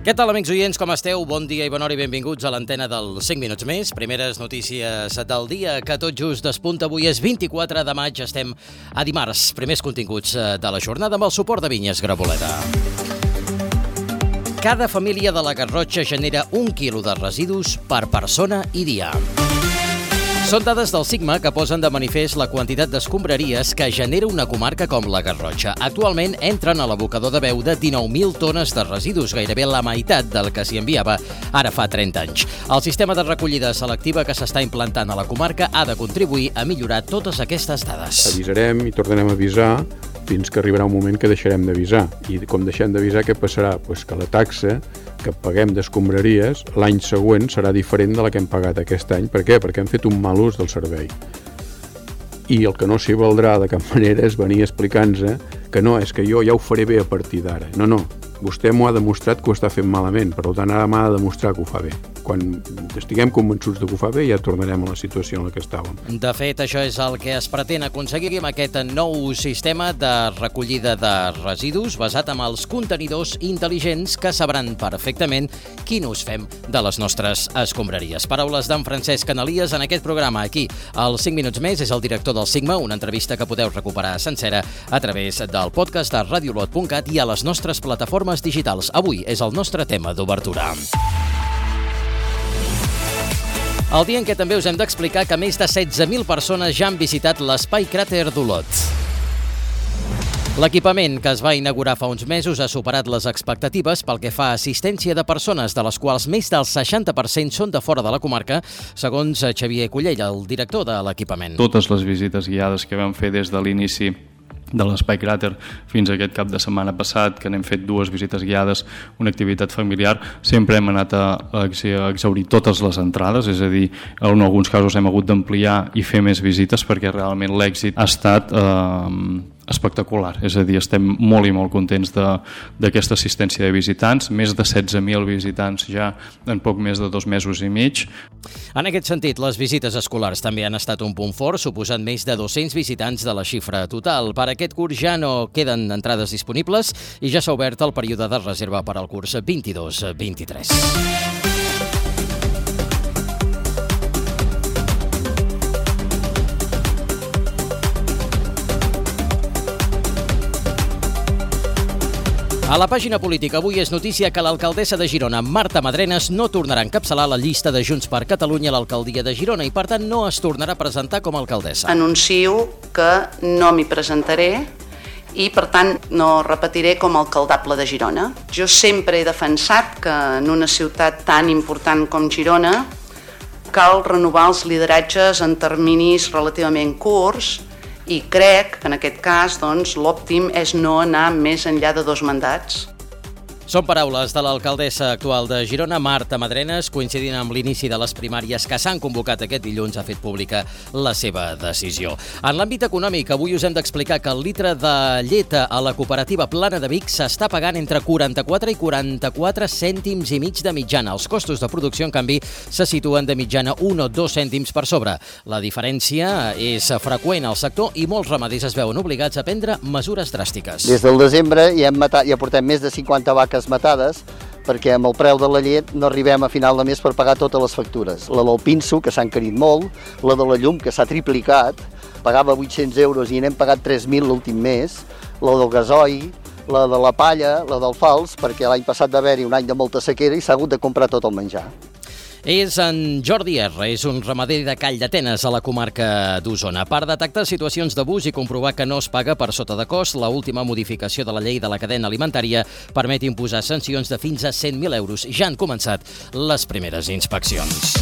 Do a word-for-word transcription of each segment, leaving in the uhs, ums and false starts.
Què tal, amics oients, com esteu? Bon dia i bona hora i benvinguts a l'antena del cinc minuts més. Primeres notícies del dia, que tot just despunta. Avui és vint-i-quatre de maig, estem a dimarts. Primers continguts de la jornada amb el suport de Vinyes Graboleta. Cada família de la Garrotxa genera un quilo de residus per persona i dia. Són dades del Sigma que posen de manifest la quantitat d'escombraries que genera una comarca com la Garrotxa. Actualment entren a l'abocador de Beu de dinou mil tones de residus, gairebé la meitat del que s'hi enviava ara fa trenta anys. El sistema de recollida selectiva que s'està implantant a la comarca ha de contribuir a millorar totes aquestes dades. Avisarem i tornarem a avisar fins que arribarà un moment que deixarem d'avisar. I com deixem d'avisar, què passarà? Pues que la taxa que paguem d'escombraries l'any següent serà diferent de la que hem pagat aquest any. Per què? Perquè hem fet un mal ús del servei. I el que no s'hi valdrà de cap manera és venir explicant-nos que no, és que jo ja ho faré bé a partir d'ara. No, no, vostè m'ho ha demostrat que ho està fent malament, per tant ara m'ha de demostrar que ho fa bé. Quan estiguem convençuts de que ho fa bé ja tornarem a la situació en la que estàvem. De fet, això és el que es pretén aconseguir amb aquest nou sistema de recollida de residus basat en els contenidors intel·ligents que sabran perfectament quin ús fem de les nostres escombraries. Paraules d'en Francesc Canalies en aquest programa. Aquí, als cinc minuts més, és el director del Sigma, una entrevista que podeu recuperar sencera a través del podcast de radiolot punt cat i a les nostres plataformes digitals. Avui és el nostre tema d'obertura. El dia en què també us hem d'explicar que més de setze mil persones ja han visitat l'espai cràter d'Olot. L'equipament que es va inaugurar fa uns mesos ha superat les expectatives pel que fa a assistència de persones, de les quals més del seixanta per cent són de fora de la comarca, segons Xavier Collell, el director de l'equipament. Totes les visites guiades que vam fer des de l'inici de l'Espai Cràter fins a aquest cap de setmana passat, que n'hem fet dues visites guiades, una activitat familiar, sempre hem anat a, a exhaurir totes les entrades, és a dir, en alguns casos hem hagut d'ampliar i fer més visites perquè realment l'èxit ha estat eh, espectacular, és a dir, estem molt i molt contents d'aquesta assistència de visitants, més de setze mil visitants ja en poc més de dos mesos i mig. En aquest sentit, les visites escolars també han estat un punt fort, suposant més de dos-cents visitants de la xifra total. Per aquest curs ja no queden entrades disponibles i ja s'ha obert el període de reserva per al curs vint-i-dos vint-i-tres. A la pàgina política avui és notícia que l'alcaldessa de Girona, Marta Madrenas, no tornarà a encapçalar la llista de Junts per Catalunya a l'alcaldia de Girona i, per tant, no es tornarà a presentar com a alcaldessa. Anuncio que no m'hi presentaré i, per tant, no repetiré com a alcaldable de Girona. Jo sempre he defensat que en una ciutat tan important com Girona cal renovar els lideratges en terminis relativament curts i crec que en aquest cas doncs, l'òptim és no anar més enllà de dos mandats. Són paraules de l'alcaldessa actual de Girona, Marta Madrenas, coincidint amb l'inici de les primàries que s'han convocat aquest dilluns, ha fet pública la seva decisió. En l'àmbit econòmic, avui us hem d'explicar que el litre de llet a la cooperativa Plana de Vic s'està pagant entre quaranta-quatre i quaranta-quatre cèntims i mig de mitjana. Els costos de producció, en canvi, se situen de mitjana un o dos cèntims per sobre. La diferència és freqüent al sector i molts ramaders es veuen obligats a prendre mesures dràstiques. Des del desembre ja hem matat, ja portem més de cinquanta vaques matades perquè amb el preu de la llet no arribem a final de mes per pagar totes les factures. La del pinso, que s'ha encarit molt, la de la llum, que s'ha triplicat, pagava vuit-cents euros i n'hem pagat tres mil l'últim mes, la del gasoil, la de la palla, la del fals, perquè l'any passat d'haver-hi un any de molta sequera i s'ha hagut de comprar tot el menjar. És en Jordi R, és un ramader de Calldetenes a la comarca d'Osona. Per detectar situacions d'abús i comprovar que no es paga per sota de cost, l'última modificació de la llei de la cadena alimentària permet imposar sancions de fins a cent mil euros. Ja han començat les primeres inspeccions.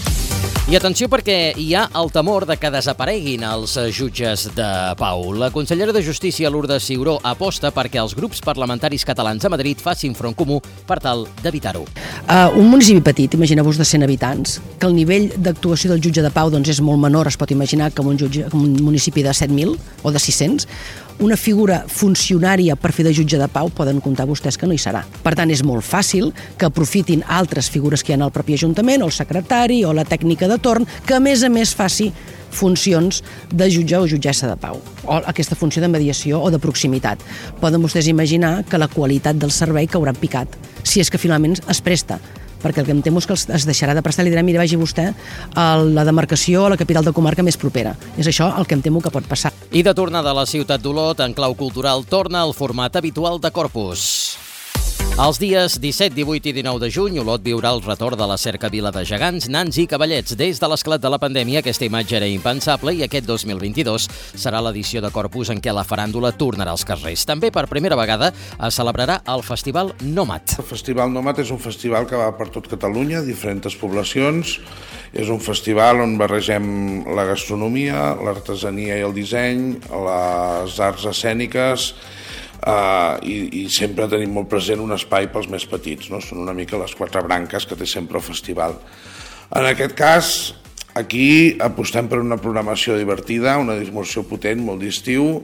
I atenció perquè hi ha el temor de que desapareguin els jutges de pau. La consellera de Justícia, Lourdes Ciuró, aposta perquè els grups parlamentaris catalans a Madrid facin front comú per tal d'evitar-ho. Uh, un municipi petit, imagineu-vos de cent habitants, que el nivell d'actuació del jutge de pau doncs, és molt menor, es pot imaginar, que un, jutge, que un municipi de set mil o de sis-cents, una figura funcionària per fer de jutge de pau poden comptar vostès que no hi serà. Per tant, és molt fàcil que aprofitin altres figures que hi ha al propi Ajuntament, o el secretari, o la tècnica de torn, que a més a més faci funcions de jutge o jutgessa de pau, o aquesta funció de mediació o de proximitat. Poden vostès imaginar que la qualitat del servei caurà en picat, si és que finalment es presta, perquè el que em temo és que es deixarà de prestar, li dirà, mira, vagi vostè a la demarcació o a la capital de comarca més propera. És això el que em temo que pot passar. I de tornada a la ciutat d'Olot, en clau cultural, torna al format habitual de Corpus. Els dies disset, divuit i dinou de juny, Olot viurà el retorn de la cercavila de gegants, nans i cavallets. Des de l'esclat de la pandèmia, aquesta imatge era impensable i aquest dos mil vint-i-dos serà l'edició de Corpus en què la faràndula tornarà als carrers. També, per primera vegada, es celebrarà el Festival Nòmad. El Festival Nòmad és un festival que va per tot Catalunya, diferents poblacions. És un festival on barregem la gastronomia, l'artesania i el disseny, les arts escèniques, Uh, i, i sempre tenim molt present un espai pels més petits, no? Són una mica les quatre branques que té sempre el festival. En aquest cas, aquí apostem per una programació divertida, una dismoció potent, molt d'estiu.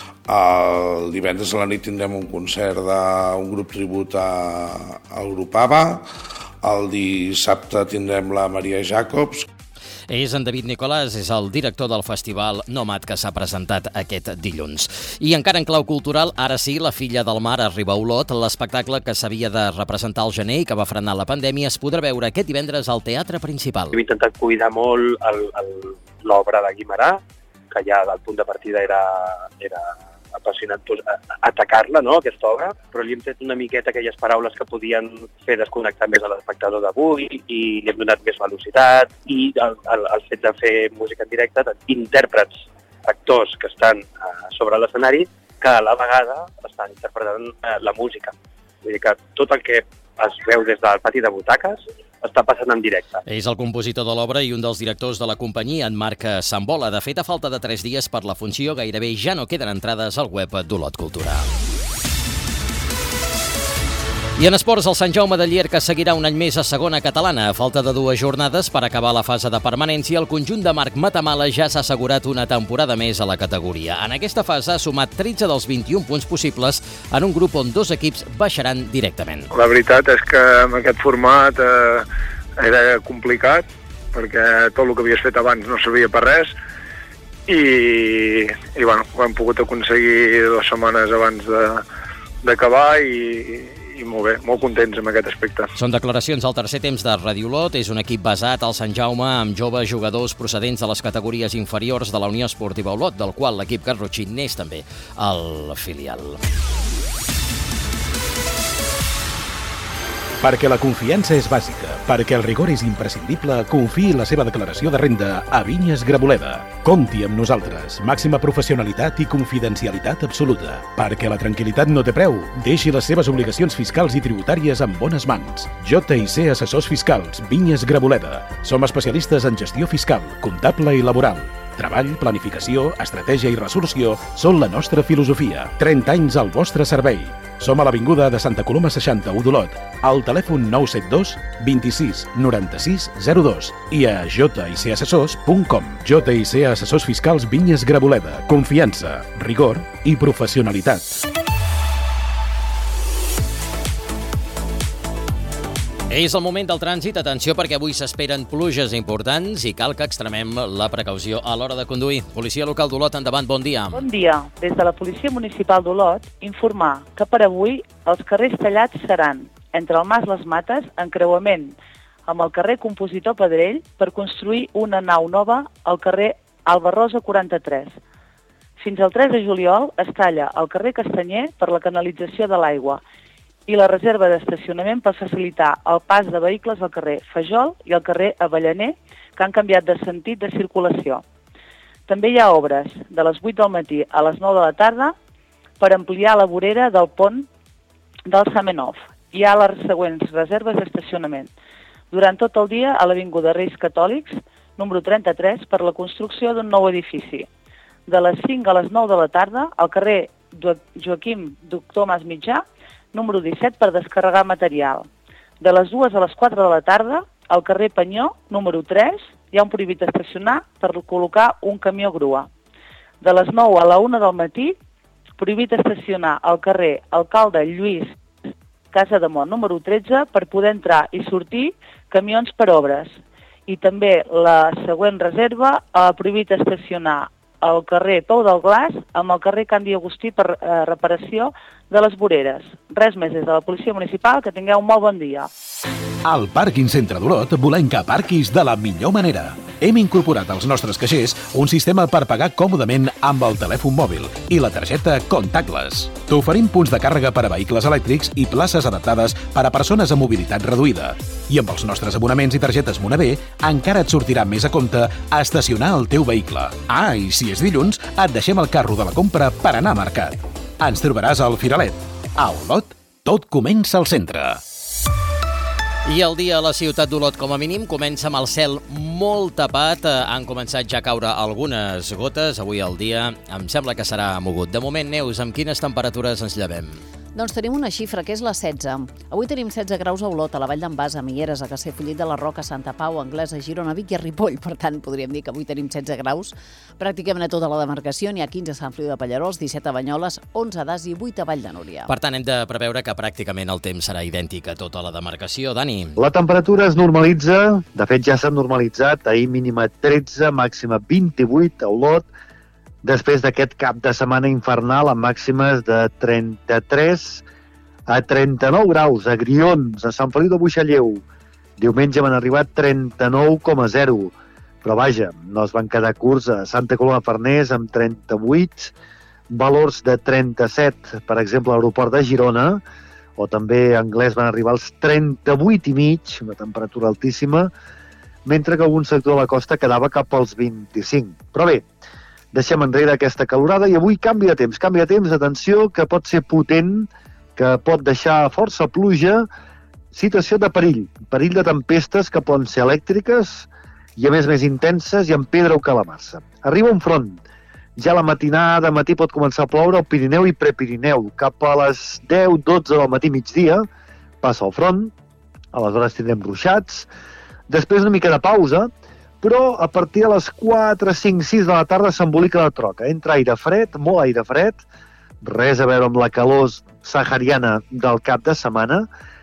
El divendres a la nit tindrem un concert d'un grup tribut a, al grup ABBA. El dissabte tindrem la Maria Jacobs. És en David Nicolàs, és el director del Festival Nòmad que s'ha presentat aquest dilluns. I encara en clau cultural, ara sí, La filla del mar arriba a Olot. L'espectacle que s'havia de representar al gener i que va frenar la pandèmia es podrà veure aquest divendres al Teatre Principal. Hem intentat cuidar molt l'obra de Guimerà, que ja del punt de partida era, era apassionant doncs, atacar-la, no, aquesta obra, però li hem tret una miqueta aquelles paraules que podien fer desconnectar més a l'espectador d'avui i li hem donat més velocitat i el, el, el fet de fer música en directe, intèrprets, actors que estan uh, sobre l'escenari que a la vegada estan interpretant uh, la música. Vull dir que tot el que es veu des del pati de butaques està passant en directe. És el compositor de l'obra i un dels directors de la companyia, en Marc Sambola. De fet, a falta de tres dies per la funció, gairebé ja no queden entrades al web d'Olot Cultura. I en esports, el Sant Jaume de Llierca seguirà un any més a segona catalana. A falta de dues jornades per acabar la fase de permanència, el conjunt de Marc Matamala ja s'ha assegurat una temporada més a la categoria. En aquesta fase ha sumat tretze dels vint-i-un punts possibles en un grup on dos equips baixaran directament. La veritat és que amb aquest format eh, era complicat, perquè tot el que havies fet abans no servia per res, i, i bueno, ho hem pogut aconseguir dues setmanes abans d'acabar i i molt bé, molt contents amb aquest aspecte. Són declaracions al tercer temps de Radio Olot. És un equip basat al Sant Jaume amb joves jugadors procedents de les categories inferiors de la Unió Esportiva Olot, del qual l'equip garrotxí n'és també el filial. Perquè la confiança és bàsica, perquè el rigor és imprescindible, confiï la seva declaració de renda a Vinyes Graboleda. Compti amb nosaltres, màxima professionalitat i confidencialitat absoluta. Perquè la tranquil·litat no té preu, deixi les seves obligacions fiscals i tributàries en bones mans. J i C Assessors Fiscals, Vinyes Graboleda. Som especialistes en gestió fiscal, comptable i laboral. Treball, planificació, estratègia i resolució són la nostra filosofia. trenta anys al vostre servei. Som a l'Avinguda de Santa Coloma seixanta-u d'Olot, al telèfon nou set dos vint-i-sis noranta-sis zero dos i a j i c assessors punt com. J i C Assessors Fiscals Vinyes Graboleda. Confiança, rigor i professionalitat. És el moment del trànsit. Atenció, perquè avui s'esperen pluges importants i cal que extremem la precaució a l'hora de conduir. Policia local d'Olot, endavant, bon dia. Bon dia. Des de la Policia Municipal d'Olot, informar que per avui els carrers tallats seran entre el Mas Les Mates, encreuament amb el carrer Compositor Pedrell, per construir una nau nova al carrer Alba Rosa quaranta-tres. Fins al tres de juliol es talla el carrer Castanyer per la canalització de l'aigua i la reserva d'estacionament per facilitar el pas de vehicles al carrer Fajol i al carrer Avellaner, que han canviat de sentit de circulació. També hi ha obres de les vuit del matí a les nou de la tarda per ampliar la vorera del pont del Zamenhof. Hi ha les següents reserves d'estacionament. Durant tot el dia a l'Avinguda Reis Catòlics, número trenta-tres, per la construcció d'un nou edifici. De les cinc a les nou de la tarda, al carrer Joaquim Doctor Mas Mitjà, número disset, per descarregar material. De les dues a les quatre de la tarda, al carrer Penyó, número tres, hi ha un prohibit estacionar per col·locar un camió grua. De les nou a la una del matí, prohibit estacionar al carrer Alcalde Lluís Casa de Mont, número tretze, per poder entrar i sortir camions per obres. I també la següent reserva, ha prohibit estacionar al carrer Pou del Glaç amb el carrer Candi Agustí per eh, reparació de les voreres. Res més des de la Policia Municipal, que tingueu un molt bon dia. Al Pàrquing Centre d'Olot volem que aparquis de la millor manera. Hem incorporat als nostres caixers un sistema per pagar còmodament amb el telèfon mòbil i la targeta Contactless. T'oferim punts de càrrega per a vehicles elèctrics i places adaptades per a persones amb mobilitat reduïda. I amb els nostres abonaments i targetes Monavé encara et sortirà més a compte a estacionar el teu vehicle. Ah, i si és dilluns, et deixem el carro de la compra per anar a mercat. Ens trobaràs al Firalet. A Olot, tot comença al centre. I el dia a la ciutat d'Olot, com a mínim, comença amb el cel molt tapat. Han començat ja a caure algunes gotes. Avui el dia em sembla que serà mogut. De moment, Neus, amb quines temperatures ens llevem? Doncs tenim una xifra, que és la setze. Avui tenim setze graus a Olot, a la Vall d'en Bas, a Mieres, a Castellfollit de la Roca, a Santa Pau, a Anglès, a Girona, a Vic i a Ripoll. Per tant, podríem dir que avui tenim setze graus. Pràcticament a tota la demarcació n'hi ha quinze a Sant Feliu de Pallerols, disset a Banyoles, onze a Das i vuit a Vall de Núria. Per tant, hem de preveure que pràcticament el temps serà idèntic a tota la demarcació. Dani? La temperatura es normalitza, de fet ja s'ha normalitzat, ahir mínima tretze, màxima vint-i-vuit a Olot, després d'aquest cap de setmana infernal amb màximes de trenta-tres a trenta-nou graus a Grions, a Sant Feliu de Buixalleu. Diumenge van arribar trenta-nou coma zero, però vaja, no es van quedar curts a Santa Coloma de Farners amb trenta-vuit, valors de trenta-set, per exemple, a l'aeroport de Girona, o també a Anglès van arribar als trenta-vuit i mig, una temperatura altíssima, mentre que algun sector de la costa quedava cap als vint-i-cinc. Però bé, deixem enrere aquesta calorada i avui canvi de temps. Canvi de temps, atenció, que pot ser potent, que pot deixar força pluja, situació de perill. Perill de tempestes que poden ser elèctriques i a més més intenses i amb pedra o calamarsa. Arriba un front. Ja a la matinada, de matí pot començar a ploure al Pirineu i Prepirineu. Cap a les deu dotze del matí migdia passa el front, aleshores tindrem ruixats. Després una mica de pausa, però a partir de les quatre, cinc, sis de la tarda s'embolica la troca. Entra aire fred, molt aire fred, res a veure amb la calor sahariana del cap de setmana,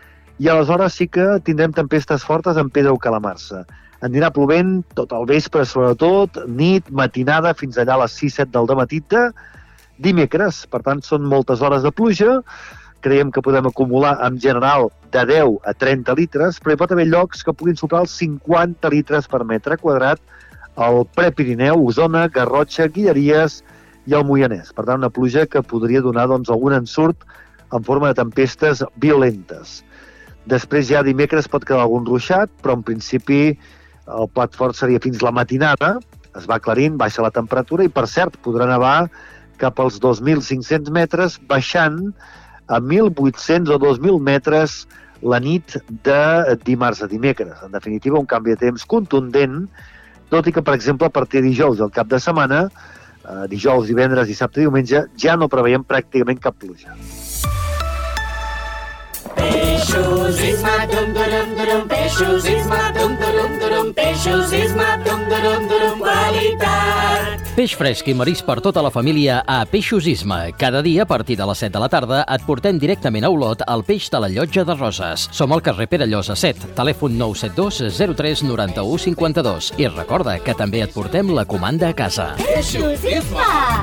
i aleshores sí que tindrem tempestes fortes amb pedra o calamarsa. Anirà plovent tot el vespre, sobretot, nit, matinada, fins allà a les sis set del dematí de dimecres. Per tant, són moltes hores de pluja. Creiem que podem acumular, en general, de deu a trenta litres, però hi pot haver llocs que puguin superar els cinquanta litres per metre quadrat al Prepirineu, Osona, Garrotxa, Guilleries i el Moianès. Per tant, una pluja que podria donar doncs, algun ensurt en forma de tempestes violentes. Després ja dimecres pot quedar algun ruixat, però en principi el plat fort seria fins la matinada, es va aclarint, baixa la temperatura i, per cert, podrà nevar cap als dos mil cinc-cents metres, baixant a mil vuit-cents o dos mil metres la nit de dimarts a dimecres. En definitiva, un canvi de temps contundent, tot i que, per exemple, a partir de dijous del cap de setmana, eh, dijous, divendres, dissabte i diumenge, ja no preveiem pràcticament cap pluja. Peixos, isma, dum, durum, durum, peixos, isma, dum, durum, durum, peixos, isma, dum, durum, durum, qualitat. Peix fresc i marís per tota la família a Peixos Isma. Cada dia, a partir de les set de la tarda, et portem directament a Olot el peix de la Llotja de Roses. Som al carrer Perellosa set, telèfon nou set dos zero tres nou u cinc dos. I recorda que també et portem la comanda a casa. Peixos Isma!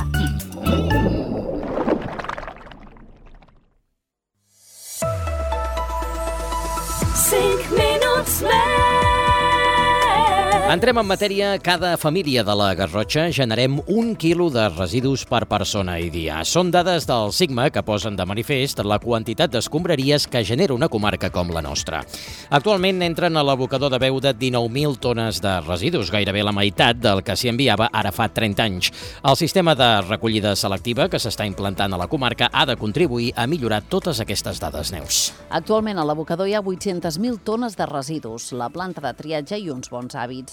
Cinc minuts més! Entrem en matèria. Cada família de la Garrotxa generem un quilo de residus per persona i dia. Són dades del Sigma que posen de manifest la quantitat d'escombraries que genera una comarca com la nostra. Actualment entren a l'abocador de Beuda dinou mil tones de residus, gairebé la meitat del que s'hi enviava ara fa trenta anys. El sistema de recollida selectiva que s'està implantant a la comarca ha de contribuir a millorar totes aquestes dades, Neus. Actualment a l'abocador hi ha vuit-centes mil tones de residus. La planta de triatge i uns bons hàbits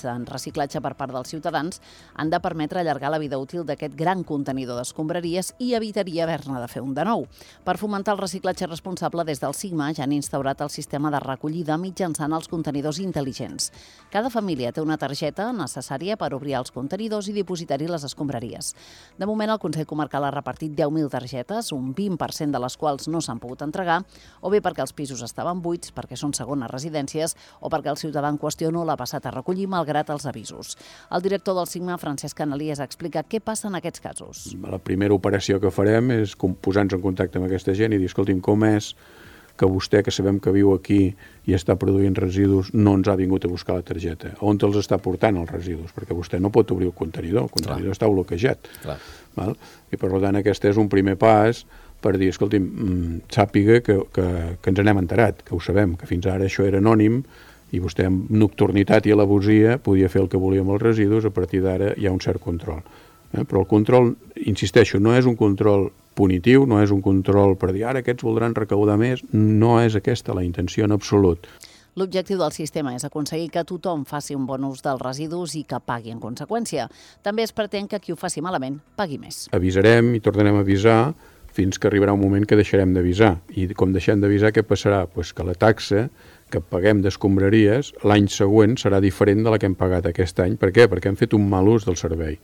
en reciclatge per part dels ciutadans han de permetre allargar la vida útil d'aquest gran contenidor d'escombraries i evitaria haver-ne de fer un de nou. Per fomentar el reciclatge responsable, des del Sigma ja han instaurat el sistema de recollida mitjançant els contenidors intel·ligents. Cada família té una targeta necessària per obrir els contenidors i dipositar-hi les escombraries. De moment, el Consell Comarcal ha repartit deu mil targetes, un vint per cent de les quals no s'han pogut entregar, o bé perquè els pisos estaven buits, perquè són segones residències, o perquè el ciutadà en qüestió no l'ha passat a recollir malgrat els avisos. El director del Sigma, Francesc Canalies, explica què passa en aquests casos. La primera operació que farem és posar-nos en contacte amb aquesta gent i dir, escolti'm, com és que vostè, que sabem que viu aquí i està produint residus, no ens ha vingut a buscar la targeta? On te'ls està portant els residus? Perquè vostè no pot obrir el contenidor, el contenidor Clar. està bloquejat. Clar. Val? I per tant, aquest és un primer pas per dir, escolti'm, sàpiga que, que, que ens n'hem enterat, que ho sabem, que fins ara això era anònim i vostè amb nocturnitat i alabosia podia fer el que volia amb els residus, a partir d'ara hi ha un cert control. Eh? Però el control, insisteixo, no és un control punitiu, no és un control per dir ara aquests voldran recaudar més, no és aquesta la intenció en absolut. L'objectiu del sistema és aconseguir que tothom faci un bon ús dels residus i que pagui en conseqüència. També es pretén que qui ho faci malament pagui més. Avisarem i tornarem a avisar fins que arribarà un moment que deixarem d'avisar. I com deixem d'avisar, què passarà? Pues que la taxa que paguem d'escombraries l'any següent serà diferent de la que hem pagat aquest any. Per què? Perquè hem fet un mal ús del servei.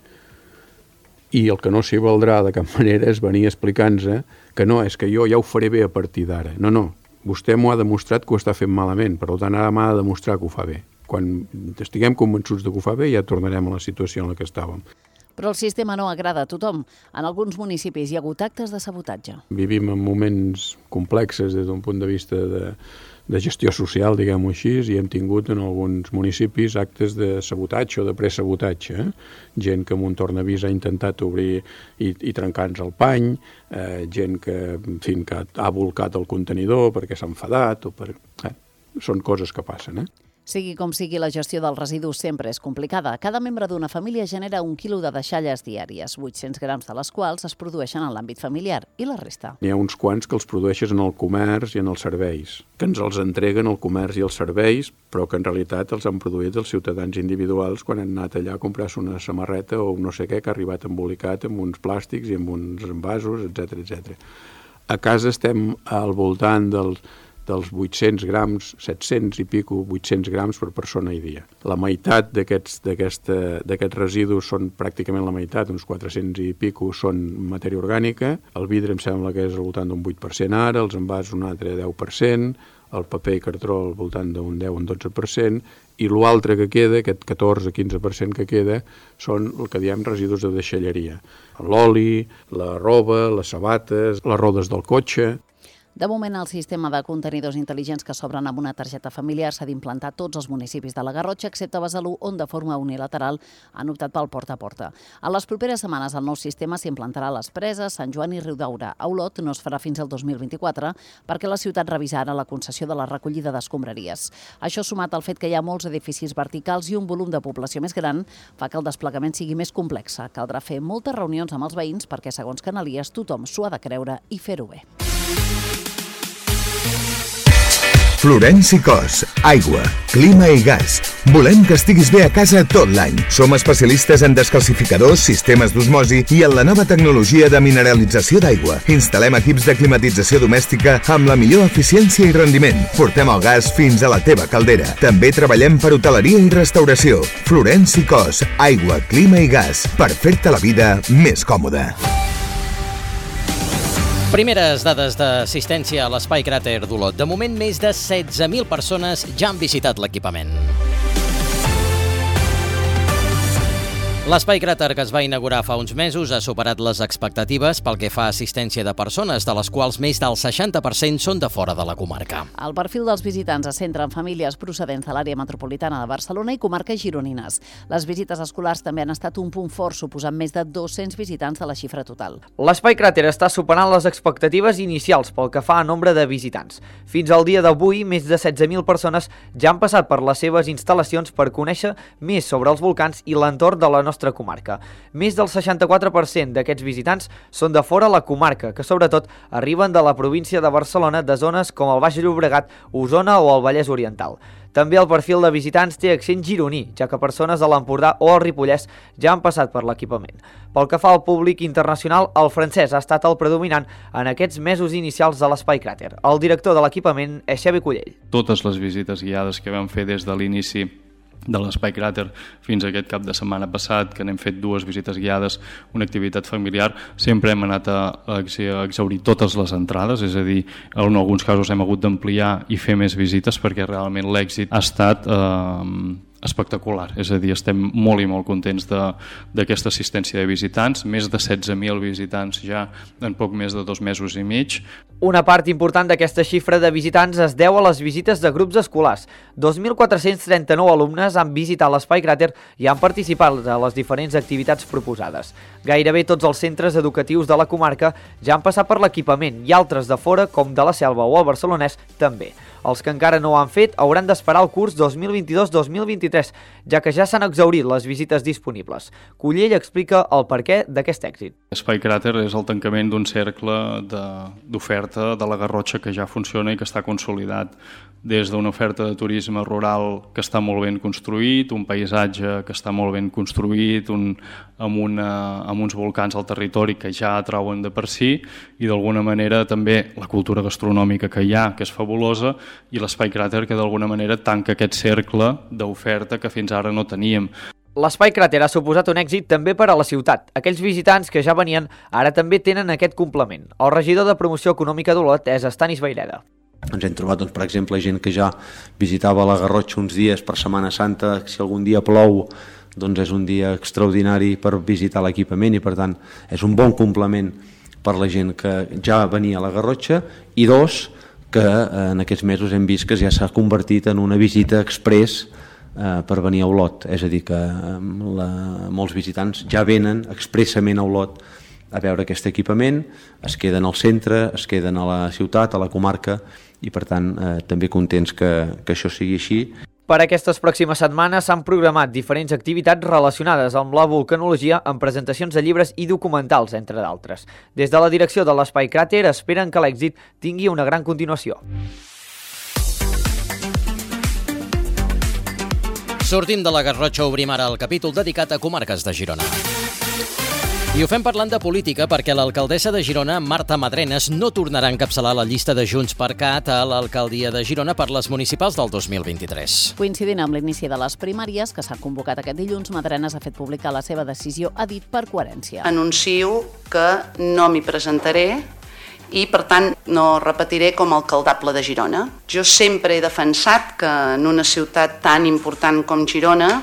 I el que no s'hi valdrà de cap manera és venir explicant-nos que no, és que jo ja ho faré bé a partir d'ara. No, no, vostè m'ho ha demostrat que ho està fent malament, per tant ara m'ha de demostrar que ho fa bé. Quan estiguem convençuts de que ho fa bé ja tornarem a la situació en la que estàvem. Però el sistema no agrada a tothom. En alguns municipis hi ha hagut actes de sabotatge. Vivim en moments complexes des d'un punt de vista de, de gestió social, diguem-ho així, i hem tingut en alguns municipis actes de sabotatge o de presabotatge. Eh? Gent que amb un tornavís ha intentat obrir i, i trencar-nos el pany, eh, gent que, en fi, que ha volcat el contenidor perquè s'ha enfadat, o per... eh? Són coses que passen, eh? Sigui com sigui, la gestió dels residus sempre és complicada. Cada membre d'una família genera un quilo de deixalles diàries, vuit-cents grams de les quals es produeixen en l'àmbit familiar, i la resta. N'hi ha uns quants que els produeixes en el comerç i en els serveis, que ens els entreguen el comerç i els serveis, però que en realitat els han produït els ciutadans individuals quan han anat allà a comprar-se una samarreta o no sé què, que ha arribat embolicat amb uns plàstics i amb uns envasos, etcètera, etcètera. A casa estem al voltant dels dels vuit-cents grams, set-cents i pico, vuit-cents grams per persona i dia. La meitat d'aquests d'aquests residus són pràcticament la meitat, uns quatre-cents i pico, són matèria orgànica. El vidre em sembla que és al voltant d'un vuit per cent ara, els envasos un altre deu per cent, el paper i cartró al voltant d'un deu o un dotze per cent, i l'altre que queda, aquest catorze a quinze per cent que queda, són el que diem residus de deixalleria. L'oli, la roba, les sabates, les rodes del cotxe. De moment, el sistema de contenidors intel·ligents que s'obren amb una targeta familiar s'ha d'implantar a tots els municipis de la Garrotxa, excepte Besalú, on de forma unilateral han optat pel porta a porta. En les properes setmanes el nou sistema s'implantarà a les Preses, Sant Joan i Riudaura. A Olot no es farà fins al dos mil vint-i-quatre perquè la ciutat revisa ara la concessió de la recollida d'escombraries. Això, sumat al fet que hi ha molts edificis verticals i un volum de població més gran, fa que el desplegament sigui més complex. Caldrà fer moltes reunions amb els veïns perquè, segons Canalies, tothom s'ho ha de creure i fer-ho bé. Florenci Cos, aigua, clima i gas. Volem que estiguis bé a casa tot l'any. Som especialistes en descalcificadors, sistemes d'osmosi i en la nova tecnologia de mineralització d'aigua. Instal·lem equips de climatització domèstica amb la millor eficiència i rendiment. Portem el gas fins a la teva caldera. També treballem per hoteleria i restauració. Florenci Cos, aigua, clima i gas. Per fer-te la vida més còmoda. Primeres dades d'assistència a l'Espai Cràter d'Olot. De moment, més de setze mil persones ja han visitat l'equipament. L'Espai Cràter, que es va inaugurar fa uns mesos, ha superat les expectatives pel que fa a assistència de persones, de les quals més del seixanta per cent són de fora de la comarca. El perfil dels visitants es centra en famílies procedents de l'àrea metropolitana de Barcelona i comarques gironines. Les visites escolars també han estat un punt fort, suposant més de dos-cents visitants de la xifra total. L'Espai Cràter està superant les expectatives inicials pel que fa a nombre de visitants. Fins al dia d'avui, més de setze mil persones ja han passat per les seves instal·lacions per conèixer més sobre els volcans i l'entorn de la nostra nostra comarca. Més del seixanta-quatre per cent d'aquests visitants són de fora la comarca, que sobretot arriben de la província de Barcelona, de zones com el Baix Llobregat, Osona o el Vallès Oriental. També el perfil de visitants té accent gironí, ja que persones de l'Empordà o el Ripollès ja han passat per l'equipament. Pel que fa al públic internacional, el francès ha estat el predominant en aquests mesos inicials de l'Espai Cràter. El director de l'equipament és Xavi Cullell. Totes les visites guiades que vam fer des de l'inici de l'Espai Cràter fins a aquest cap de setmana passat, que n'hem fet dues visites guiades, una activitat familiar, sempre hem anat a, a exaurir totes les entrades, és a dir, en alguns casos hem hagut d'ampliar i fer més visites perquè realment l'èxit ha estat eh, espectacular, és a dir, estem molt i molt contents d'aquesta assistència de visitants, més de setze mil visitants ja en poc més de dos mesos i mig. Una part important d'aquesta xifra de visitants es deu a les visites de grups escolars. dos mil quatre-cents trenta-nou alumnes han visitat l'Espai Cràter i han participat a les diferents activitats proposades. Gairebé tots els centres educatius de la comarca ja han passat per l'equipament i altres de fora, com de la Selva o el Barcelonès, també. Els que encara no ho han fet hauran d'esperar el curs dos mil vint-i-dos dos mil vint-i-tres, ja que ja s'han exhaurit les visites disponibles. Cullell explica el perquè d'aquest èxit. L'Espai Cràter és el tancament d'un cercle d'oferta de, de la Garrotxa que ja funciona i que està consolidat. Des d'una oferta de turisme rural que està molt ben construït, un paisatge que està molt ben construït, un, amb, una, amb uns volcans al territori que ja atrauen de per si, i d'alguna manera també la cultura gastronòmica que hi ha, que és fabulosa, i l'Espai Cràter que d'alguna manera tanca aquest cercle d'oferta que fins ara no teníem. L'Espai Cràter ha suposat un èxit també per a la ciutat. Aquells visitants que ja venien ara també tenen aquest complement. El regidor de Promoció Econòmica d'Olot és Estanis Vaireda. Ens hem trobat, doncs, per exemple, gent que ja visitava la Garrotxa uns dies per Setmana Santa. Si algun dia plou, doncs és un dia extraordinari per visitar l'equipament i, per tant, és un bon complement per la gent que ja venia a la Garrotxa, i dos, que en aquests mesos hem vist que ja s'ha convertit en una visita express eh, per venir a Olot. És a dir, que la, molts visitants ja venen expressament a Olot a veure aquest equipament, es queden al centre, es queden a la ciutat, a la comarca, i per tant eh, també contents que, que això sigui així. Per aquestes pròximes setmanes s'han programat diferents activitats relacionades amb la vulcanologia, amb presentacions de llibres i documentals, entre d'altres. Des de la direcció de l'Espai Cràter esperen que l'èxit tingui una gran continuació. Sortim de la Garrotxa, obrim ara el capítol dedicat a comarques de Girona. I ho fem parlant de política perquè l'alcaldessa de Girona, Marta Madrenas, no tornarà a encapçalar la llista de Junts per Cat a l'alcaldia de Girona per les municipals del dos mil vint-i-tres. Coincidint amb l'inici de les primàries, que s'han convocat aquest dilluns, Madrenas ha fet publicar la seva decisió, ha dit per coherència. Anuncio que no m'hi presentaré i, per tant, no repetiré com a alcaldable de Girona. Jo sempre he defensat que en una ciutat tan important com Girona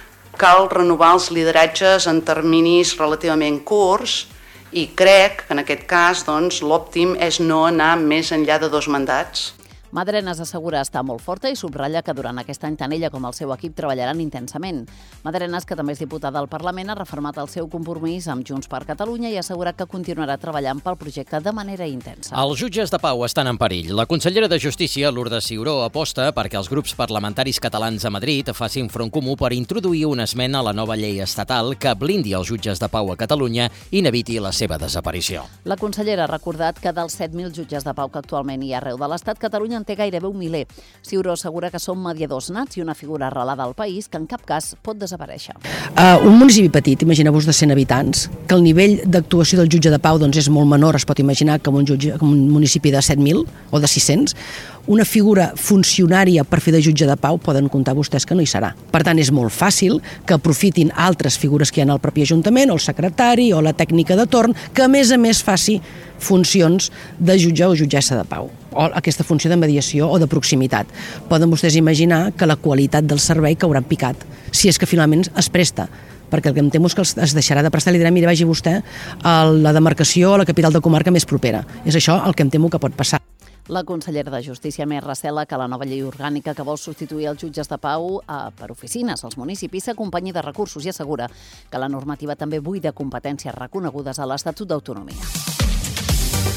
cal renovar els lideratges en terminis relativament curts i crec que en aquest cas doncs, l'òptim és no anar més enllà de dos mandats. Madrenas assegura estar molt forta i subratlla que durant aquest any tant ella com el seu equip treballaran intensament. Madrenas, que també és diputada al Parlament, ha refermat el seu compromís amb Junts per Catalunya i ha assegurat que continuarà treballant pel projecte de manera intensa. Els jutges de pau estan en perill. La consellera de Justícia, Lourdes Ciuró, aposta perquè els grups parlamentaris catalans a Madrid facin front comú per introduir una esmena a la nova llei estatal que blindi els jutges de pau a Catalunya i n'eviti la seva desaparició. La consellera ha recordat que dels set mil jutges de pau que actualment hi ha arreu de l'Estat, Catalunya en té gairebé un miler. Ciuró assegura que són mediadors nats i una figura arrelada al país que en cap cas pot desaparèixer. Uh, un municipi petit, imagineu-vos de cent habitants, que el nivell d'actuació del jutge de pau doncs, és molt menor, es pot imaginar, que un, jutge, que un municipi de set mil o de sis-cents, una figura funcionària per fer de jutge de pau poden comptar vostès que no hi serà. Per tant, és molt fàcil que aprofitin altres figures que hi ha al propi Ajuntament, o el secretari, o la tècnica de torn, que a més a més faci funcions de jutge o jutgessa de pau, o aquesta funció de mediació o de proximitat. Poden vostès imaginar que la qualitat del servei caurà en picat, si és que finalment es presta, perquè el que em temo és que es deixarà de prestar i li dirà, mira, vagi vostè a la demarcació o a la capital de comarca més propera. És això el que em temo que pot passar. La consellera de Justícia més recela que la nova llei orgànica que vol substituir els jutges de pau eh, per oficines als municipis s'acompanyi de recursos i assegura que la normativa també buida competències reconegudes a l'Estatut d'Autonomia.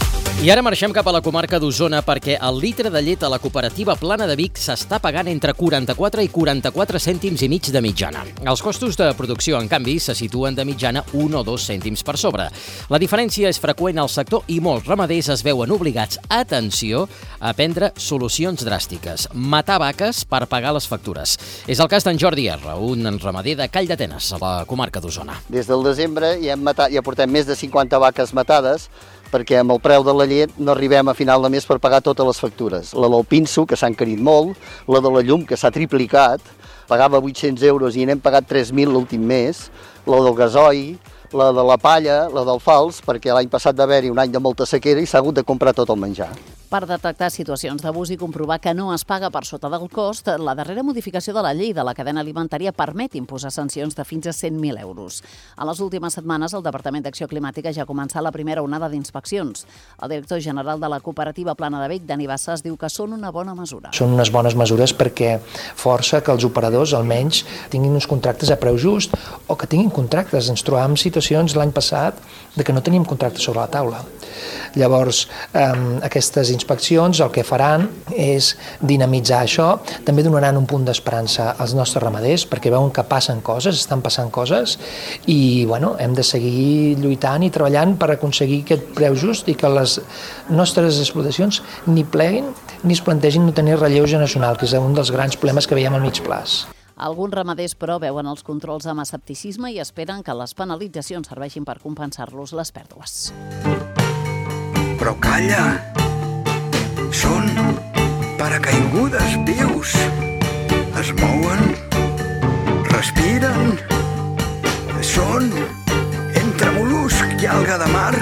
I ara marxem cap a la comarca d'Osona perquè el litre de llet a la cooperativa Plana de Vic s'està pagant entre quaranta-quatre i quaranta-quatre cèntims i mig de mitjana. Els costos de producció, en canvi, se situen de mitjana un o dos cèntims per sobre. La diferència és freqüent al sector i molts ramaders es veuen obligats, atenció, a prendre solucions dràstiques. Matar vaques per pagar les factures. És el cas d'en Jordi R, un ramader de Calldetenes, a la comarca d'Osona. Des del desembre ja, hem matat, ja portem més de cinquanta vaques matades perquè amb el preu de la llet no arribem a final de mes per pagar totes les factures. La del pinso, que s'ha encarit molt, la de la llum, que s'ha triplicat, pagava vuit-cents euros i n'hem pagat tres mil l'últim mes, la del gasoil, la de la palla, la del fals, perquè l'any passat d'haver-hi un any de molta sequera i s'ha hagut de comprar tot el menjar. Per detectar situacions d'abús i comprovar que no es paga per sota del cost, la darrera modificació de la llei de la cadena alimentària permet imposar sancions de fins a cent mil euros. En les últimes setmanes, el Departament d'Acció Climàtica ja ha començat la primera onada d'inspeccions. El director general de la cooperativa Plana de Vic, Dani Bassas, diu que són una bona mesura. Són unes bones mesures perquè força que els operadors almenys tinguin uns contractes a preu just o que tinguin contractes. Ens trobàvem situacions l'any passat de que no teníem contractes sobre la taula. Llavors, eh, aquestes inspeccions el que faran és dinamitzar això, també donaran un punt d'esperança als nostres ramaders perquè veuen que passen coses, estan passant coses i bueno, hem de seguir lluitant i treballant per aconseguir aquest preu just i que les nostres explotacions ni pleguin ni es plantegin no tenir relleu generacional, que és un dels grans problemes que veiem a mig plaç. Alguns ramaders, però, veuen els controls amb escepticisme i esperen que les penalitzacions serveixin per compensar-los les pèrdues. Però calla! Són paracaigudes vius. Es mouen, respiren. Són entre mol·lusc i alga de mar.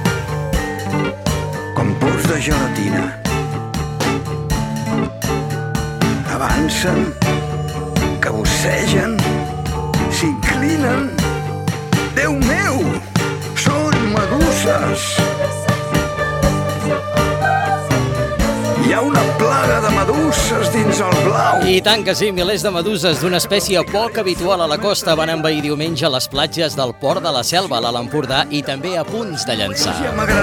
Com pols de gelatina. Avancen, cabussegen, s'inclinen. Déu meu! Són meduses! Hi ha una plaga de meduses dins el blau. I tant que sí, milers de meduses d'una espècie poc habitual a la costa van envair diumenge les platges del Port de la Selva, a l'Alt Empordà, i també a punts de llançar.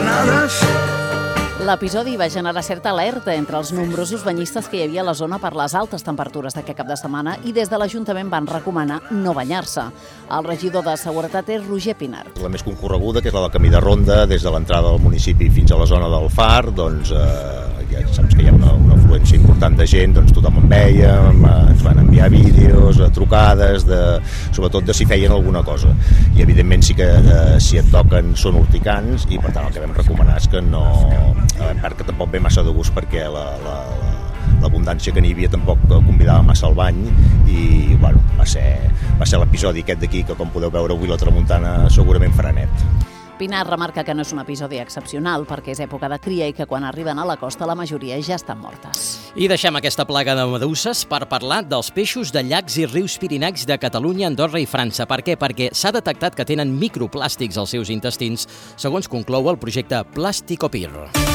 L'episodi va generar certa alerta entre els nombrosos banyistes que hi havia a la zona per les altes temperatures d'aquest cap de setmana i des de l'Ajuntament van recomanar no banyar-se. El regidor de Seguretat és Roger Pinar. La més concorreguda, que és la del camí de ronda, des de l'entrada del municipi fins a la zona del Far, doncs eh, ja saps que hi ha una, una afluència important de gent, doncs tothom en veia, ens van enviar vídeos, trucades, de, sobretot de si feien alguna cosa. I evidentment sí que eh, si et toquen són urticants i per tant el que vam recomanar és que no... a part que tampoc ve massa de gust perquè la, la, la, l'abundància que n'hi havia tampoc convidava massa al bany i bueno, va ser, va ser l'episodi aquest d'aquí que com podeu veure avui la tramuntana segurament farà net. Pinar remarca que no és un episodi excepcional perquè és època de cria i que quan arriben a la costa la majoria ja estan mortes. I deixem aquesta plaga de meduses per parlar dels peixos de llacs i rius pirinencs de Catalunya, Andorra i França. Per què? Perquè s'ha detectat que tenen microplàstics als seus intestins, segons conclou el projecte Plasticopir.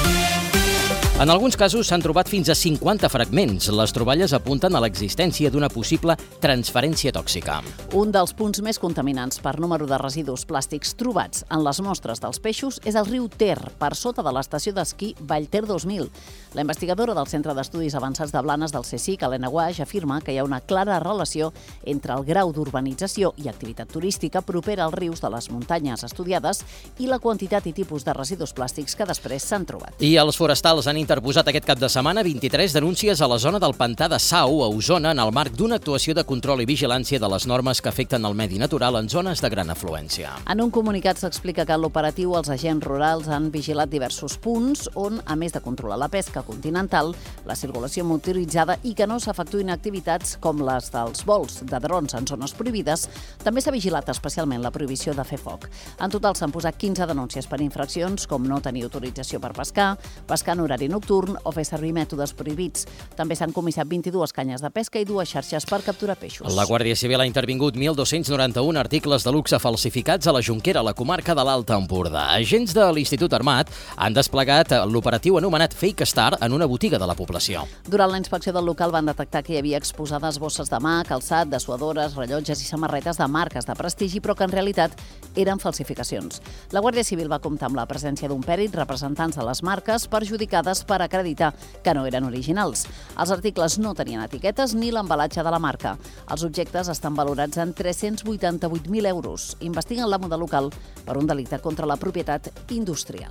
En alguns casos s'han trobat fins a cinquanta fragments. Les troballes apunten a l'existència d'una possible transferència tòxica. Un dels punts més contaminants per número de residus plàstics trobats en les mostres dels peixos és el riu Ter, per sota de l'estació d'esquí Vallter dos mil. La investigadora del Centre d'Estudis Avançats de Blanes del C S I C, Helena Guaix, afirma que hi ha una clara relació entre el grau d'urbanització i activitat turística propera als rius de les muntanyes estudiades i la quantitat i tipus de residus plàstics que després s'han trobat. I els forestals han interposat aquest cap de setmana vint-i-tres denúncies a la zona del Pantà de Sau, a Osona, en el marc d'una actuació de control i vigilància de les normes que afecten el medi natural en zones de gran afluència. En un comunicat s'explica que en l'operatiu els agents rurals han vigilat diversos punts on, a més de controlar la pesca continental, la circulació motoritzada i que no s'efectuïn activitats com les dels vols de drons en zones prohibides, també s'ha vigilat especialment la prohibició de fer foc. En total s'han posat quinze denúncies per infraccions com no tenir autorització per pescar, pescar en horari nocturn, nocturn o fer servir mètodes prohibits. També s'han comissat vint-i-dues canyes de pesca i dues xarxes per capturar peixos. La Guàrdia Civil ha intervingut mil dos-cents noranta-un articles de luxe falsificats a la Jonquera, a la comarca de l'Alt Empordà. Agents de l'Institut Armat han desplegat l'operatiu anomenat Fake Star en una botiga de la població. Durant la inspecció del local van detectar que hi havia exposades bosses de mà, calçat, dessuadores, rellotges i samarretes de marques de prestigi, però que en realitat eren falsificacions. La Guàrdia Civil va comptar amb la presència d'un pèrit, representants de les marques perjudicades per acreditar que no eren originals. Els articles no tenien etiquetes ni l'embalatge de la marca. Els objectes estan valorats en tres-cents vuitanta-vuit mil euros. Investiguen l'amo del local per un delicte contra la propietat industrial.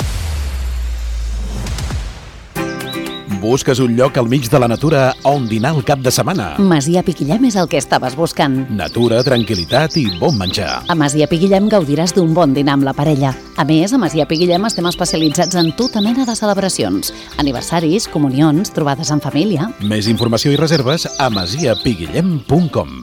Busques un lloc al mig de la natura on dinar el cap de setmana? Masia Piquillem és el que estaves buscant. Natura, tranquil·litat i bon menjar. A Masia Piquillem gaudiràs d'un bon dinar amb la parella. A més, a Masia Piquillem estem especialitzats en tota mena de celebracions. Aniversaris, comunions, trobades en família. Més informació i reserves a masia piguillem punt com.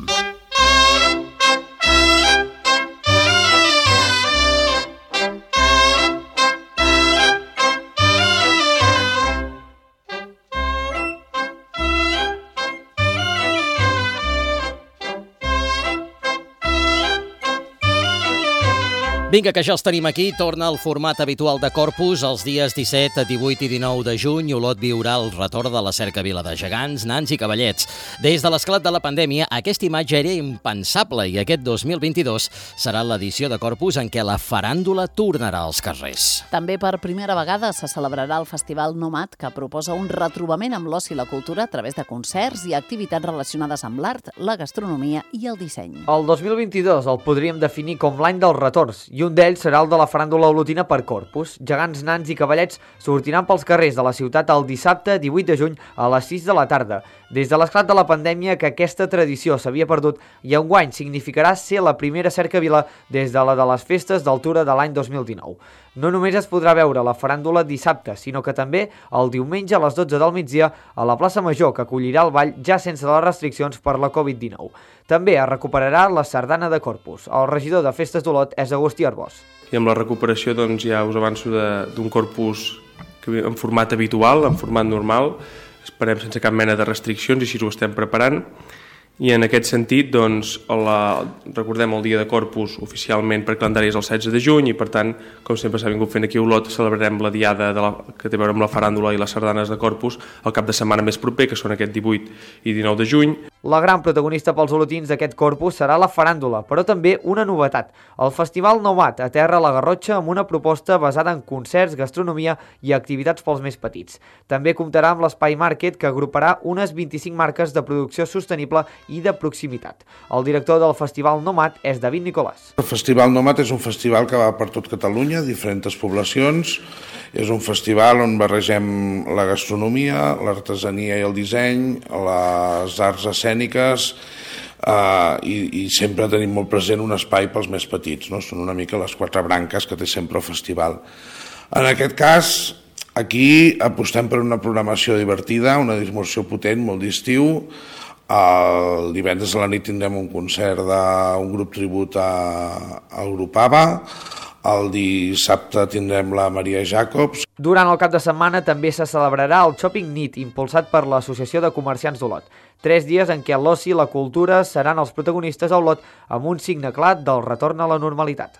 Vinga, que ja els tenim aquí. Torna el format habitual de Corpus els dies disset, divuit i dinou de juny. Olot viurà el retorn de la cercavila de gegants, nans i cavallets. Des de l'esclat de la pandèmia, aquesta imatge era impensable i aquest dos mil vint-i-dos serà l'edició de Corpus en què la faràndula tornarà als carrers. També per primera vegada se celebrarà el Festival Nomad, que proposa un retrobament amb l'oci i la cultura a través de concerts i activitats relacionades amb l'art, la gastronomia i el disseny. El dos mil vint-i-dos el podríem definir com l'any dels retorns, i un d'ells serà el de la faràndula olotina per Corpus. Gegants, nans i cavallets sortiran pels carrers de la ciutat el dissabte divuit de juny a les sis de la tarda. Des de l'esclat de la pandèmia que aquesta tradició s'havia perdut i enguany significarà ser la primera cercavila des de la de les festes d'altura de l'any dos mil dinou. No només es podrà veure la faràndula dissabte, sinó que també el diumenge a les dotze del migdia a la plaça Major, que acollirà el ball ja sense les restriccions per la covid dinou. També es recuperarà la sardana de Corpus. El regidor de Festes d'Olot és Agustí Arbós. I amb la recuperació doncs, ja us avanço d'un Corpus en format habitual, en format normal. Esperem sense cap mena de restriccions i així ho estem preparant. I en aquest sentit, doncs, la, recordem el dia de Corpus oficialment per calendari és el setze de juny i per tant, com sempre s'ha vingut fent aquí a Olot, celebrarem la diada de la, que té a veure amb la faràndula i les sardanes de Corpus el cap de setmana més proper, que són aquest divuit i dinou de juny. La gran protagonista pels olotins d'aquest Corpus serà la faràndula, però també una novetat. El Festival Nomad aterra a la Garrotxa amb una proposta basada en concerts, gastronomia i activitats pels més petits. També comptarà amb l'Espai Market, que agruparà unes vint-i-cinc marques de producció sostenible i de proximitat. El director del Festival Nomad és David Nicolàs. El Festival Nomad és un festival que va per tot Catalunya, diferents poblacions. És un festival on barregem la gastronomia, l'artesania i el disseny, les arts escèniques eh, i, i sempre tenim molt present un espai pels més petits, no? Són una mica les quatre branques que té sempre el festival. En aquest cas, aquí apostem per una programació divertida, una dismoció potent, molt d'estiu. El divendres a la nit tindrem un concert d'un grup tribut a, al grup ABBA. El dissabte tindrem la Maria Jacobs. Durant el cap de setmana també se celebrarà el Shopping Nit, impulsat per l'Associació de Comerciants d'Olot. Tres dies en què l'oci i la cultura seran els protagonistes a Olot amb un signe clar del retorn a la normalitat.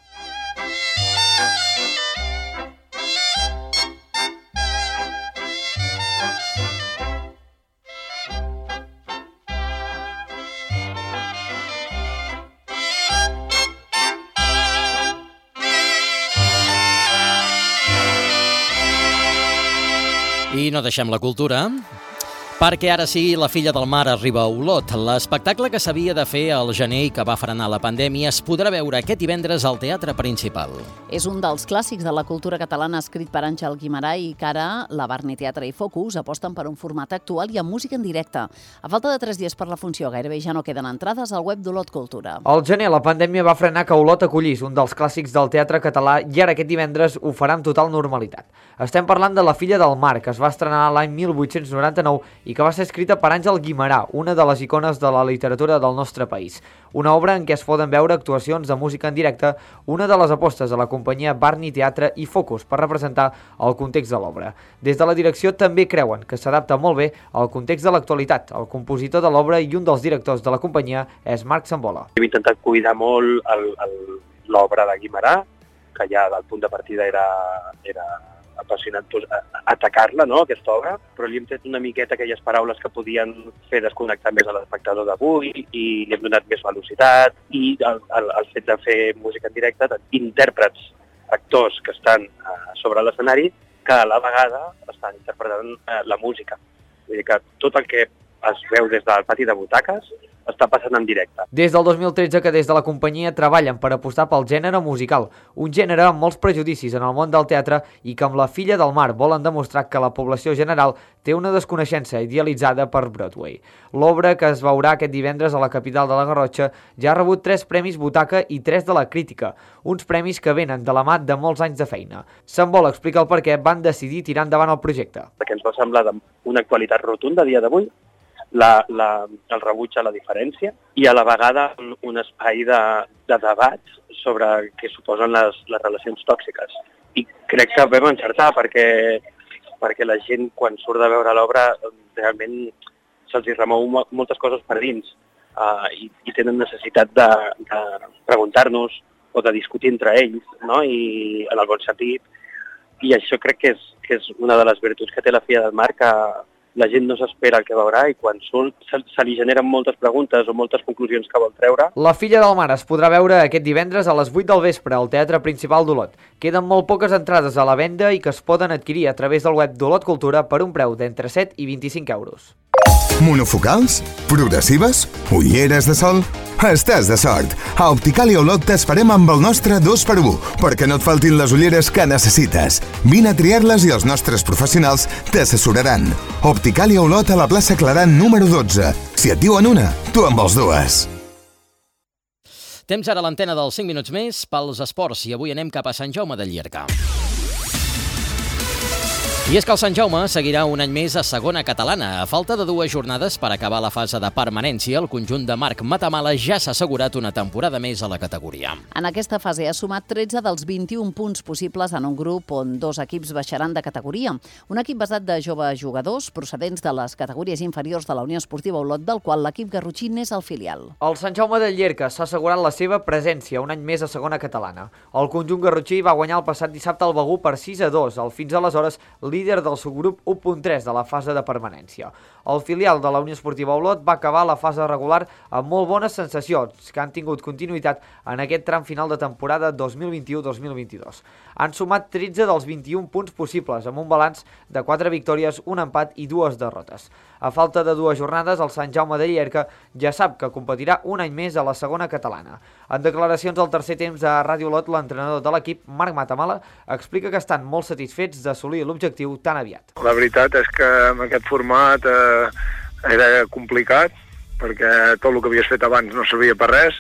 I no deixem la cultura, perquè ara sí, La filla del mar arriba a Olot. L'espectacle que s'havia de fer al gener i que va frenar la pandèmia es podrà veure aquest divendres al Teatre Principal. És un dels clàssics de la cultura catalana escrit per Àngel Guimarà i que ara la Barni Teatre i Focus aposten per un format actual i amb música en directe. A falta de tres dies per la funció, gairebé ja no queden entrades al web d'Olot Cultura. Al gener la pandèmia va frenar que Olot acollís un dels clàssics del teatre català i ara aquest divendres ho farà amb total normalitat. Estem parlant de La filla del mar, que es va estrenar l'any mil vuit-cents noranta-nou i que va ser escrita per Àngel Guimerà, una de les icones de la literatura del nostre país. Una obra en què es poden veure actuacions de música en directe, una de les apostes de la companyia Barney Teatre i Focus per representar el context de l'obra. Des de la direcció també creuen que s'adapta molt bé al context de l'actualitat. El compositor de l'obra i un dels directors de la companyia és Marc Sambola. Hem intentat cuidar molt l'obra de Guimerà, que ja del punt de partida era, era apassionat pues, atacar-la, no, aquesta obra, però li hem tret una miqueta aquelles paraules que podien fer desconnectar més a l'espectador d'avui i li hem donat més velocitat i el, el, el fet de fer música en directe, intèrprets, actors que estan uh, sobre l'escenari que a la vegada estan interpretant uh, la música. Vull dir que tot el que es veu des del pati de butaques està passant en directe. Des del dos mil tretze que des de la companyia treballen per apostar pel gènere musical, un gènere amb molts prejudicis en el món del teatre i que amb La filla del mar volen demostrar que la població general té una desconeixença idealitzada per Broadway. L'obra, que es veurà aquest divendres a la capital de la Garrotxa, ja ha rebut tres premis Butaca i tres de la crítica, uns premis que venen de la mà de molts anys de feina. Sambola explica el per què van decidir tirar endavant el projecte. Perquè ens va semblar d'una actualitat rotunda a dia d'avui, La, la, el rebuig a la diferència i a la vegada un, un espai de, de debat sobre què suposen les, les relacions tòxiques. I crec que vam encertar perquè, perquè la gent quan surt de veure l'obra realment se'ls remou moltes coses per dins uh, i, i tenen necessitat de, de preguntar-nos o de discutir entre ells, no? I en el bon sentit. I això crec que és, que és una de les virtuts que té La filla del mar, que la gent no s'espera el que veurà i quan surt se, se li generen moltes preguntes o moltes conclusions que vol treure. La filla del mar es podrà veure aquest divendres a les vuit del vespre al Teatre Principal d'Olot. Queden molt poques entrades a la venda i que es poden adquirir a través del web d'Olot Cultura per un preu d'entre set i vint-i-cinc euros. Monofocals? Progressives? Ulleres de sol? Estàs de sort! A Opticalia Olot t'esperem amb el nostre dos per u, perquè no et faltin les ulleres que necessites. Vine a triar-les i els nostres professionals t'assessoraran. Opticalia Olot a la plaça Claran número dotze. Si et diuen una, tu en vols dues. Temps ara a l'antena dels cinc minuts més pels esports i avui anem cap a Sant Jaume de Llierca. I és que el Sant Jaume seguirà un any més a segona catalana. A falta de dues jornades per acabar la fase de permanència, el conjunt de Marc Matamala ja s'ha assegurat una temporada més a la categoria. En aquesta fase ha sumat tretze dels vint-i-un punts possibles en un grup on dos equips baixaran de categoria. Un equip basat de joves jugadors procedents de les categories inferiors de la Unió Esportiva Olot, del qual l'equip garrotxí n'és el filial. El Sant Jaume de Llierca s'ha assegurat la seva presència un any més a segona catalana. El conjunt garrotxí va guanyar el passat dissabte al Begur per sis a dos, el fins aleshores líder del subgrup u punt tres de la fase de permanència. El filial de la Unió Esportiva Olot va acabar la fase regular amb molt bones sensacions que han tingut continuïtat en aquest tram final de temporada dos mil vint-i-u dos mil vint-i-dos. Han sumat tretze dels vint-i-un punts possibles, amb un balanç de quatre victòries, un empat i dues derrotes. A falta de dues jornades, el Sant Jaume de Llierca ja sap que competirà un any més a la segona catalana. En declaracions al tercer temps a Ràdio Olot, l'entrenador de l'equip, Marc Matamala, explica que estan molt satisfets d'assolir l'objectiu tan aviat. La veritat és que amb aquest format eh, era complicat, perquè tot el que havies fet abans no servia per res,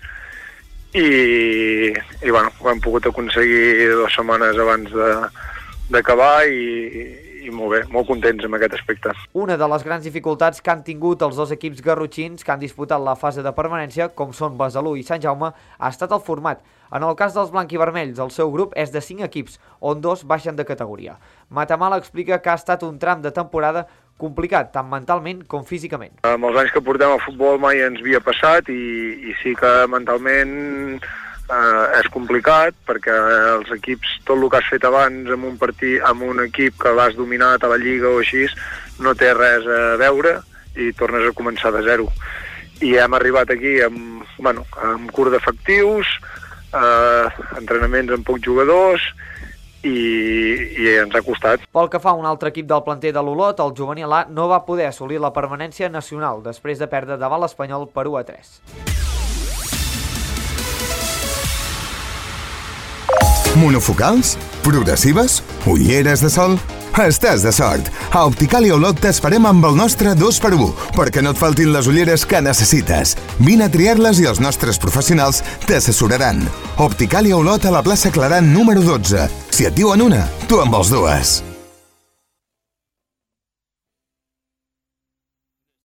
i, i bueno, ho hem pogut aconseguir dues setmanes abans d'acabar i, i molt bé, molt contents amb aquest aspecte. Una de les grans dificultats que han tingut els dos equips garrotxins que han disputat la fase de permanència, com són Besalú i Sant Jaume, ha estat el format. En el cas dels blanquivermells, el seu grup és de cinc equips, on dos baixen de categoria. Matamala explica que ha estat un tram de temporada complicat, tant mentalment com físicament. Amb els anys que portem al futbol mai ens havia passat i, i sí que mentalment eh, és complicat, perquè els equips, tot el que has fet abans amb un partit, amb un equip que l'has dominat a la Lliga o així, no té res a veure i tornes a començar de zero. I hem arribat aquí amb, bueno, amb curt d'efectius, eh, entrenaments amb pocs jugadors, I, i ens ha costat. Pel que fa a un altre equip del planter de l'Olot, el juvenil A no va poder assolir la permanència nacional després de perdre davant l'Espanyol per u a tres. Monofocals? Progressives? Ulleres de sol? Estàs de sort! A Opticalia Olot t'esperem amb el nostre dos per u, perquè no et faltin les ulleres que necessites. Vine a triar-les i els nostres professionals t'assessoraran. Opticalia Olot a la plaça Claran número dotze. Si et diuen una, tu en vols dues.